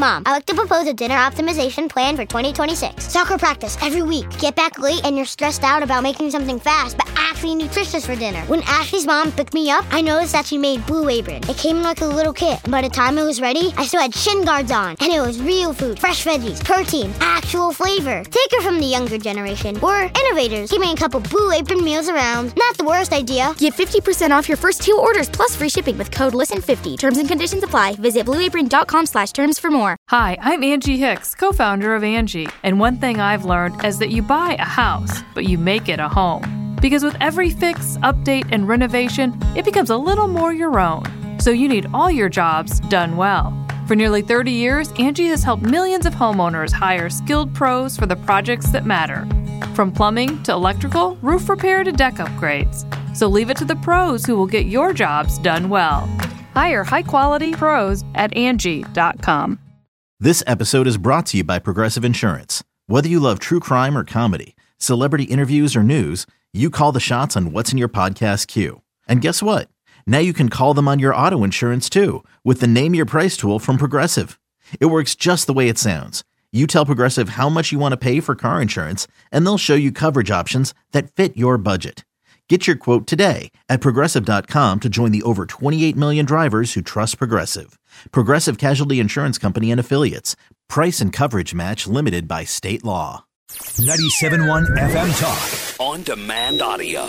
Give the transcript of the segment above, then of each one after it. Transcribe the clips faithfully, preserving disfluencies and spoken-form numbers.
Mom, I like to propose a dinner optimization plan for twenty twenty-six. Soccer practice every week. Get back late and you're stressed out about making something fast, but actually nutritious for dinner. When Ashley's mom picked me up, I noticed that she made Blue Apron. It came in like a little kit. By the time it was ready, I still had shin guards on. And it was real food, fresh veggies, protein, actual flavor. Take her from the younger generation. We're innovators, keeping a couple Blue Apron meals around. Not the worst idea. Get fifty percent off your first two orders plus free shipping with code listen fifty. Terms and conditions apply. Visit blueapron.com slash terms for more. Hi, I'm Angie Hicks, co-founder of Angie. And one thing I've learned is that you buy a house, but you make it a home. Because with every fix, update, and renovation, it becomes a little more your own. So you need all your jobs done well. For nearly thirty years, Angie has helped millions of homeowners hire skilled pros for the projects that matter. From plumbing to electrical, roof repair to deck upgrades. So leave it to the pros who will get your jobs done well. Hire high-quality pros at Angie dot com. This episode is brought to you by Progressive Insurance. Whether you love true crime or comedy, celebrity interviews or news, you call the shots on what's in your podcast queue. And guess what? Now you can call them on your auto insurance too with the Name Your Price tool from Progressive. It works just the way it sounds. You tell Progressive how much you want to pay for car insurance, and they'll show you coverage options that fit your budget. Get your quote today at Progressive dot com to join the over twenty-eight million drivers who trust Progressive. Progressive Casualty Insurance Company and Affiliates. Price and coverage match limited by state law. ninety-seven point one F M Talk. On demand audio.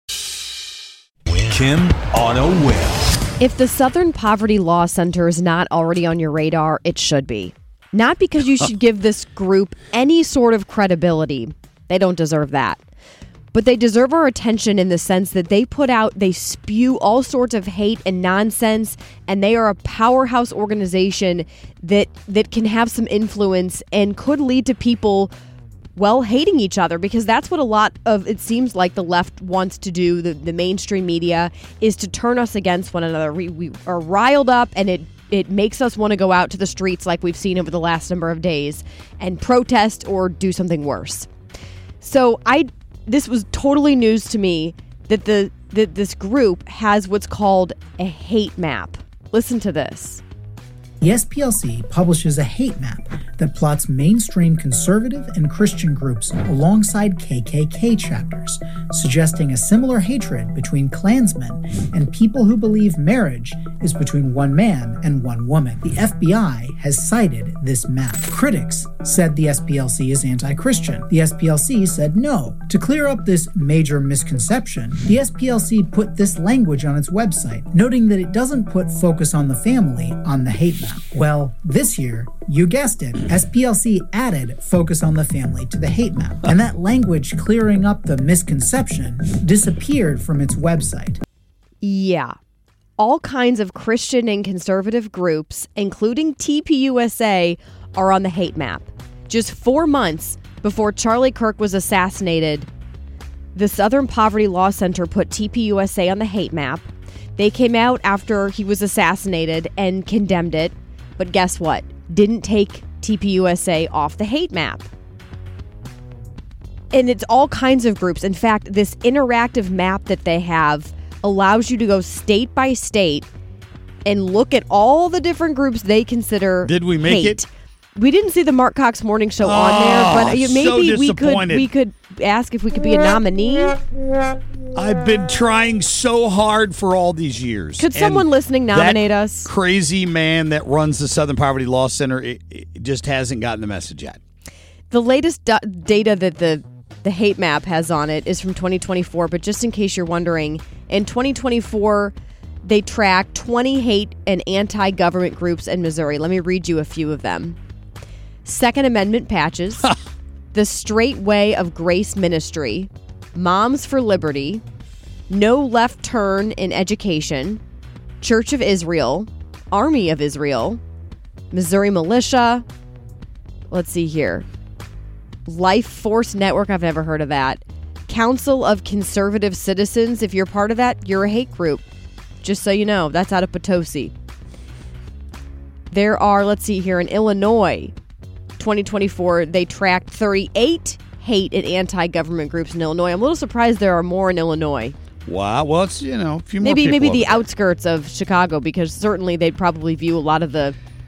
Kim on a whim. If the Southern Poverty Law Center is not already on your radar, it should be. Not because you should give this group any sort of credibility. They don't deserve that. But they deserve our attention in the sense that they put out, they spew all sorts of hate and nonsense, and they are a powerhouse organization that that can have some influence and could lead to people, well, hating each other, because that's what a lot of, it seems like the left wants to do, the, the mainstream media, is to turn us against one another. We, we are riled up, and it It makes us want to go out to the streets like we've seen over the last number of days and protest or do something worse. So I, this was totally news to me that the that this group has what's called a hate map. Listen to this. The S P L C publishes a hate map that plots mainstream conservative and Christian groups alongside K K K chapters, suggesting a similar hatred between Klansmen and people who believe marriage is between one man and one woman. The F B I has cited this map. Critics said the S P L C is anti-Christian. The S P L C said no. To clear up this major misconception, the S P L C put this language on its website, noting that it doesn't put focus on the family on the hate map. Well, this year, you guessed it, S P L C added focus on the family to the hate map, and that language clearing up the misconception disappeared from its website. Yeah. All kinds of Christian and conservative groups, including T P U S A, are on the hate map. Just four months before Charlie Kirk was assassinated, the Southern Poverty Law Center put T P U S A on the hate map. They came out after he was assassinated and condemned it. But guess what? Didn't take T P U S A off the hate map. And it's all kinds of groups. In fact, this interactive map that they have allows you to go state by state and look at all the different groups they consider Did we make hate. it? We didn't see the Mark Cox Morning Show oh, on there, but maybe so we could we could ask if we could be a nominee. I've been trying so hard for all these years. Could someone and listening nominate that us? Crazy man that runs the Southern Poverty Law Center it, it just hasn't gotten the message yet. The latest d- data that the the hate map has on it is from twenty twenty-four, but just in case you're wondering, in twenty twenty-four, they tracked twenty hate and anti-government groups in Missouri. Let me read you a few of them. Second Amendment patches, the Straight Way of Grace Ministry, Moms for Liberty, No Left Turn in Education, Church of Israel, Army of Israel, Missouri Militia, let's see here, Life Force Network, I've never heard of that, Council of Conservative Citizens. If you're part of that, you're a hate group. Just so you know, that's out of Potosi. There are, let's see here, in Illinois, twenty twenty-four, they tracked thirty-eight hate and anti-government groups in Illinois. I'm a little surprised there are more in Illinois. Wow. Well, it's, you know, a few more Maybe people maybe over the there. outskirts of Chicago, because certainly they'd probably view a lot of the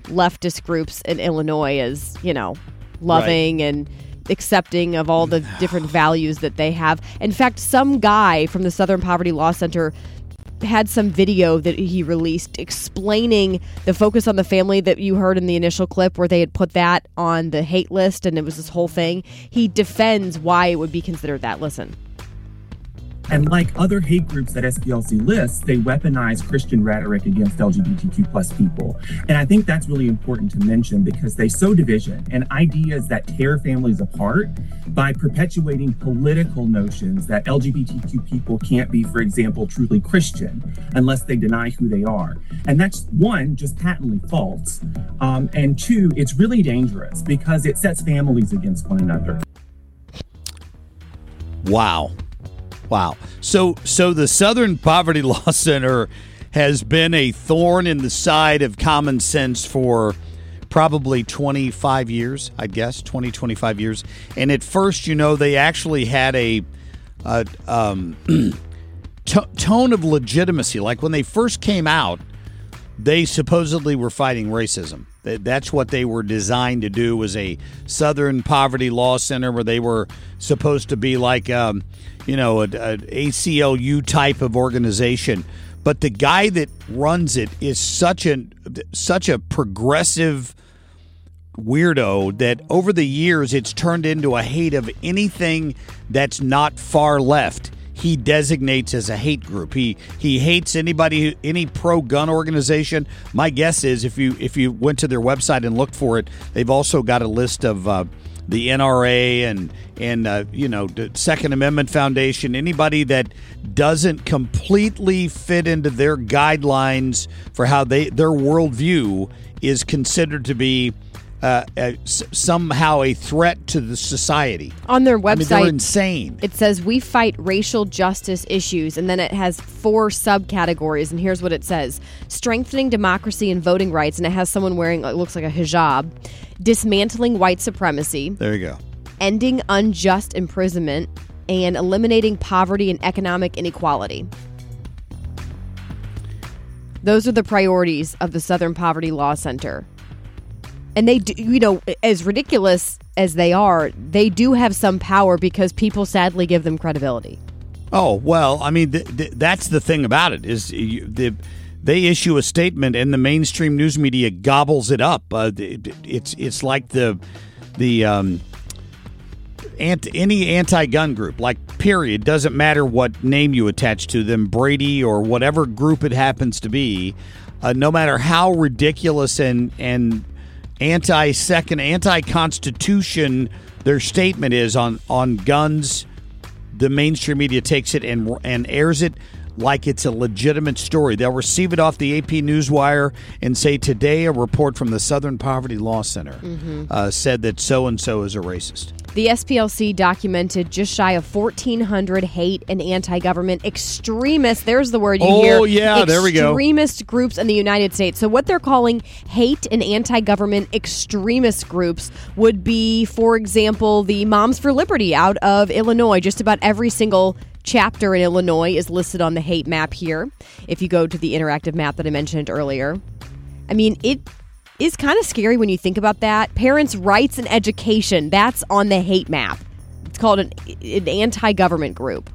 leftist groups in Illinois as, you know, loving right. and accepting of all the different values that they have. In fact, some guy from the Southern Poverty Law Center had some video that he released explaining the focus on the family that you heard in the initial clip where they had put that on the hate list and it was this whole thing. He defends why it would be considered that. Listen. And like other hate groups that S P L C lists, they weaponize Christian rhetoric against L G B T Q plus people. And I think that's really important to mention because they sow division and ideas that tear families apart by perpetuating political notions that L G B T Q people can't be, for example, truly Christian unless they deny who they are. And that's, one, just patently false. Um, and two, it's really dangerous because it sets families against one another. Wow. Wow. So so the Southern Poverty Law Center has been a thorn in the side of common sense for probably twenty-five years, I guess, twenty, twenty-five years. And at first, you know, they actually had a, a um, t- tone of legitimacy. Like when they first came out, they supposedly were fighting racism. That's what they were designed to do, was a Southern Poverty Law Center where they were supposed to be like, um, you know, an A C L U type of organization. But the guy that runs it is such a, such a progressive weirdo that over the years it's turned into a hate of anything that's not far left. He designates as a hate group. He he hates anybody, any pro-gun organization. My guess is if you if you went to their website and looked for it, they've also got a list of uh, the N R A and and uh, you know, the Second Amendment Foundation. Anybody that doesn't completely fit into their guidelines for how they their worldview is considered to be Uh, uh, s- somehow a threat to the society. On their website, I mean, they're insane. It says we fight racial justice issues, and then it has four subcategories. And here's what it says: strengthening democracy and voting rights, and it has someone wearing it looks like a hijab. Dismantling white supremacy. There you go. Ending unjust imprisonment and eliminating poverty and economic inequality. Those are the priorities of the Southern Poverty Law Center. And they do, you know, as ridiculous as they are, they do have some power because people sadly give them credibility. Oh, well, I mean, th- th- that's the thing about it is you, the, they issue a statement and the mainstream news media gobbles it up. Uh, it, it's it's like the the um, anti, any anti-gun group, like period, doesn't matter what name you attach to them, Brady or whatever group it happens to be, uh, no matter how ridiculous and and anti-second, anti-constitution their statement is on, on guns, the mainstream media takes it and and airs it like it's a legitimate story. They'll receive it off the A P Newswire and say, today a report from the Southern Poverty Law Center mm-hmm. uh, said that so-and-so is a racist. The S P L C documented just shy of fourteen hundred hate and anti-government extremists. There's the word you oh, hear. Oh, yeah, there we go. Extremist groups in the United States. So what they're calling hate and anti-government extremist groups would be, for example, the Moms for Liberty out of Illinois. Just about every single chapter in Illinois is listed on the hate map here. If you go to the interactive map that I mentioned earlier. I mean, it is kind of scary when you think about that. Parents' rights and education, that's on the hate map. It's called an, an anti-government group.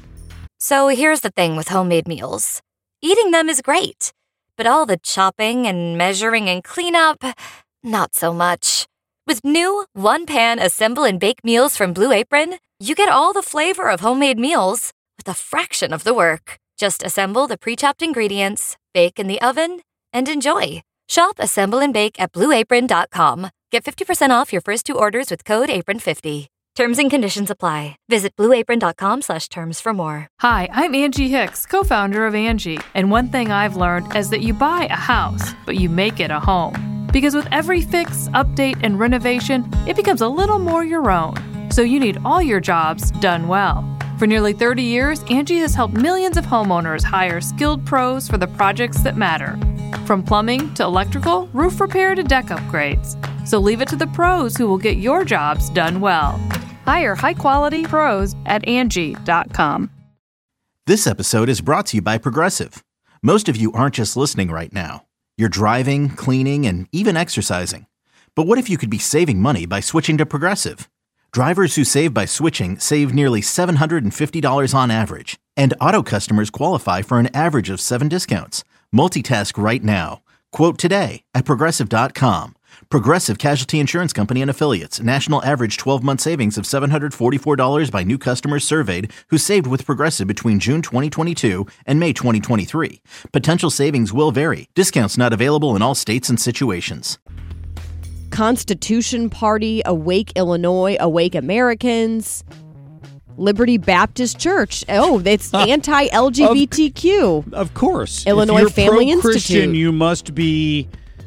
So here's the thing with homemade meals. Eating them is great, but all the chopping and measuring and cleanup, not so much. With new one-pan assemble and bake meals from Blue Apron, you get all the flavor of homemade meals with a fraction of the work. Just assemble the pre-chopped ingredients, bake in the oven, and enjoy. Shop, assemble, and bake at blue apron dot com. Get fifty percent off your first two orders with code apron fifty. Terms and conditions apply. Visit blue apron dot com slash terms for more. Hi, I'm Angie Hicks, co-founder of Angie. And one thing I've learned is that you buy a house, but you make it a home. Because with every fix, update, and renovation, it becomes a little more your own. So you need all your jobs done well. For nearly thirty years, Angie has helped millions of homeowners hire skilled pros for the projects that matter. From plumbing to electrical, roof repair to deck upgrades. So leave it to the pros who will get your jobs done well. Hire high-quality pros at Angie dot com. This episode is brought to you by Progressive. Most of you aren't just listening right now. You're driving, cleaning, and even exercising. But what if you could be saving money by switching to Progressive? Drivers who save by switching save nearly seven hundred fifty dollars on average. And auto customers qualify for an average of seven discounts. Multitask right now. Quote today at Progressive dot com. Progressive Casualty Insurance Company and Affiliates. National average twelve-month savings of seven hundred forty-four dollars by new customers surveyed who saved with Progressive between June twenty twenty-two and May twenty twenty-three. Potential savings will vary. Discounts not available in all states and situations. Constitution Party, Awake Illinois, Awake Americans, Liberty Baptist Church. Oh, it's anti-L G B T Q. Of, of course. Illinois if you're Family pro-Christian, Institute. You must be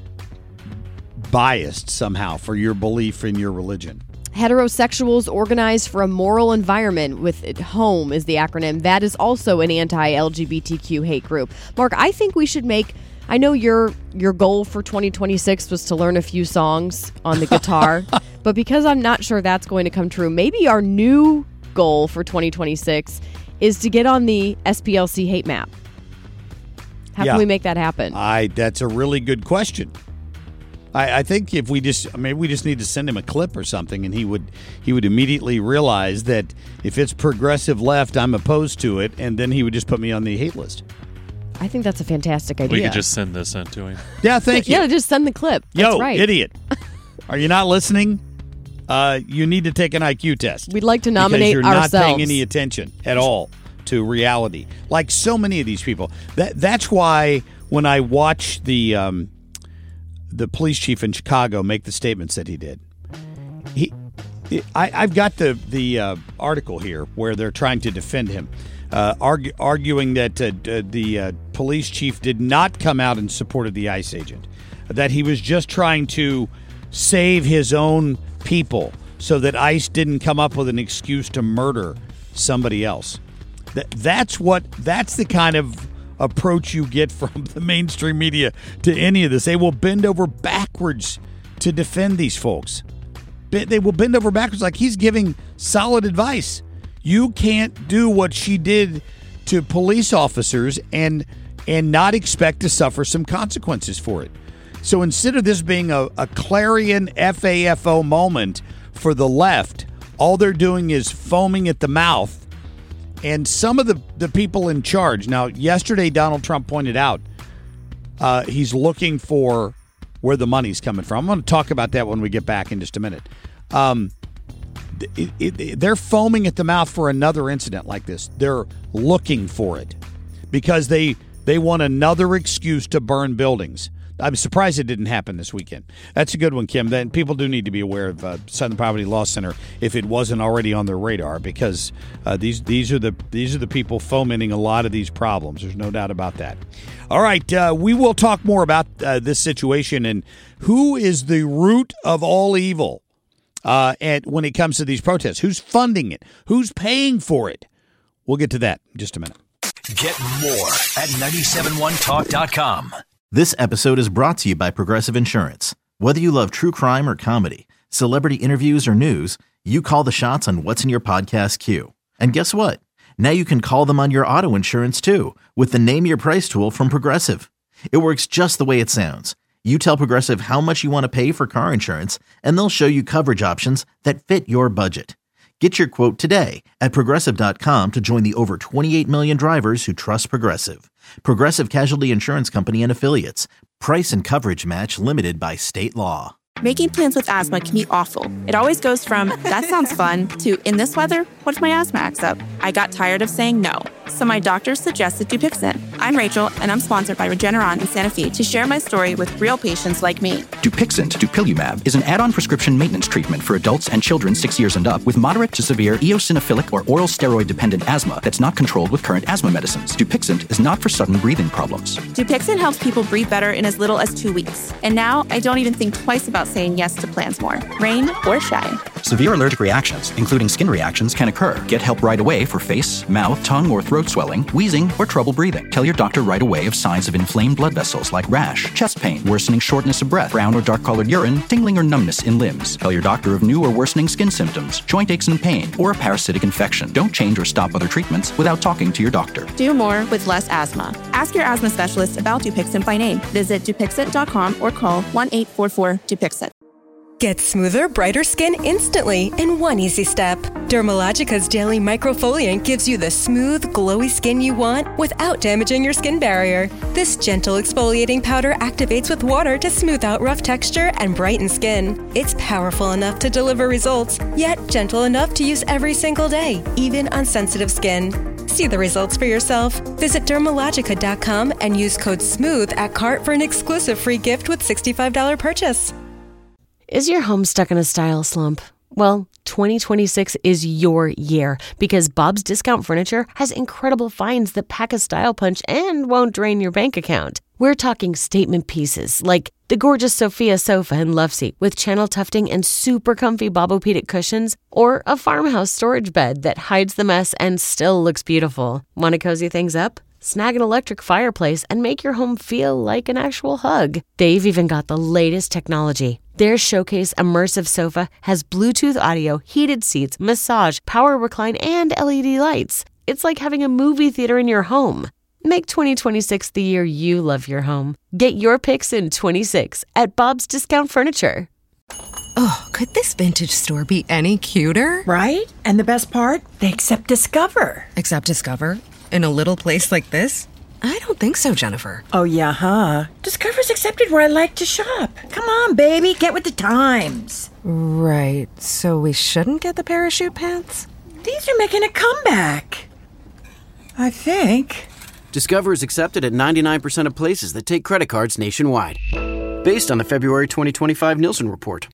biased somehow for your belief in your religion. Heterosexuals Organized for a Moral Environment, with HOME is the acronym. That is also an anti-L G B T Q hate group. Mark, I think we should make... I know your your goal for twenty twenty-six was to learn a few songs on the guitar, but because I'm not sure that's going to come true, maybe our new goal for twenty twenty-six is to get on the S P L C hate map. How yeah. can we make that happen? I that's a really good question. I, I think if we just maybe we just need to send him a clip or something, and he would he would immediately realize that if it's progressive left, I'm opposed to it, and then he would just put me on the hate list. I think that's a fantastic idea. We could just send this in to him. Yeah, thank you. Yeah, just send the clip. That's Yo, right. idiot. Are you not listening? Uh, you need to take an I Q test. We'd like to nominate because you're ourselves. not paying any attention at all to reality. Like so many of these people. That That's why when I watch the um, the police chief in Chicago make the statements that he did, he, I, I've got the, the uh, article here where they're trying to defend him. Uh, argue, arguing that uh, d- the uh, police chief did not come out in support of the ICE agent, that he was just trying to save his own people so that ICE didn't come up with an excuse to murder somebody else. That that's what that's the kind of approach you get from the mainstream media to any of this. They will bend over backwards to defend these folks. They will bend over backwards like he's giving solid advice. You can't do what she did to police officers and and not expect to suffer some consequences for it. So instead of this being a, a clarion F A F O moment for the left, all they're doing is foaming at the mouth. And some of the, the people in charge, now yesterday Donald Trump pointed out uh, he's looking for where the money's coming from. I'm going to talk about that when we get back in just a minute. Um It, it, they're foaming at the mouth for another incident like this. They're looking for it because they they want another excuse to burn buildings. I'm surprised it didn't happen this weekend. That's a good one, Kim. Then people do need to be aware of uh, Southern Poverty Law Center if it wasn't already on their radar, because uh, these these are the these are the people fomenting a lot of these problems. There's no doubt about that. All right, uh, we will talk more about uh, this situation and who is the root of all evil. Uh, and when it comes to these protests, who's funding it? Who's paying for it? We'll get to that in just a minute. Get more at nine seven one talk dot com. This episode is brought to you by Progressive Insurance. Whether you love true crime or comedy, celebrity interviews or news, you call the shots on what's in your podcast queue. And guess what? Now you can call them on your auto insurance too with the Name Your Price tool from Progressive. It works just the way it sounds. You tell Progressive how much you want to pay for car insurance, and they'll show you coverage options that fit your budget. Get your quote today at Progressive dot com to join the over twenty-eight million drivers who trust Progressive. Progressive Casualty Insurance Company and Affiliates. Price and coverage match limited by state law. Making plans with asthma can be awful. It always goes from, that sounds fun, to, in this weather, what if my asthma acts up? I got tired of saying no, so my doctor suggested Dupixent. I'm Rachel, and I'm sponsored by Regeneron and Sanofi to share my story with real patients like me. Dupixent, dupilumab, is an add-on prescription maintenance treatment for adults and children six years and up with moderate to severe eosinophilic or oral steroid-dependent asthma that's not controlled with current asthma medicines. Dupixent is not for sudden breathing problems. Dupixent helps people breathe better in as little as two weeks. And now I don't even think twice about saying yes to plans more, rain or shine. Severe allergic reactions, including skin reactions, can occur. Get help right away for face, mouth, tongue, or throat swelling, wheezing, or trouble breathing. Tell your doctor right away of signs of inflamed blood vessels like rash, chest pain, worsening shortness of breath, brown or dark-colored urine, tingling or numbness in limbs. Tell your doctor of new or worsening skin symptoms, joint aches and pain, or a parasitic infection. Don't change or stop other treatments without talking to your doctor. Do more with less asthma. Ask your asthma specialist about Dupixent by name. Visit Dupixent dot com or call one eight four four Dupixent. Get smoother, brighter skin instantly in one easy step. Dermalogica's Daily Microfoliant gives you the smooth, glowy skin you want without damaging your skin barrier. This gentle exfoliating powder activates with water to smooth out rough texture and brighten skin. It's powerful enough to deliver results, yet gentle enough to use every single day, even on sensitive skin. See the results for yourself. Visit Dermalogica dot com and use code SMOOTH at cart for an exclusive free gift with sixty-five dollars purchase. Is your home stuck in a style slump? Well, twenty twenty-six is your year because Bob's Discount Furniture has incredible finds that pack a style punch and won't drain your bank account. We're talking statement pieces like the gorgeous Sophia sofa and love seat with channel tufting and super comfy Bobopedic cushions, or a farmhouse storage bed that hides the mess and still looks beautiful. Want to cozy things up? Snag an electric fireplace and make your home feel like an actual hug. They've even got the latest technology. Their Showcase Immersive Sofa has Bluetooth audio, heated seats, massage, power recline, and L E D lights. It's like having a movie theater in your home. Make twenty twenty-six the year you love your home. Get your picks in twenty-six at Bob's Discount Furniture. Oh, could this vintage store be any cuter? Right? And the best part? They accept Discover. Accept Discover? In a little place like this? I don't think so, Jennifer. Oh, yeah, huh? Discover's accepted where I like to shop. Come on, baby, get with the times. Right, so we shouldn't get the parachute pants? These are making a comeback. I think. Discover is accepted at ninety-nine percent of places that take credit cards nationwide. Based on the February twenty twenty-five Nielsen report.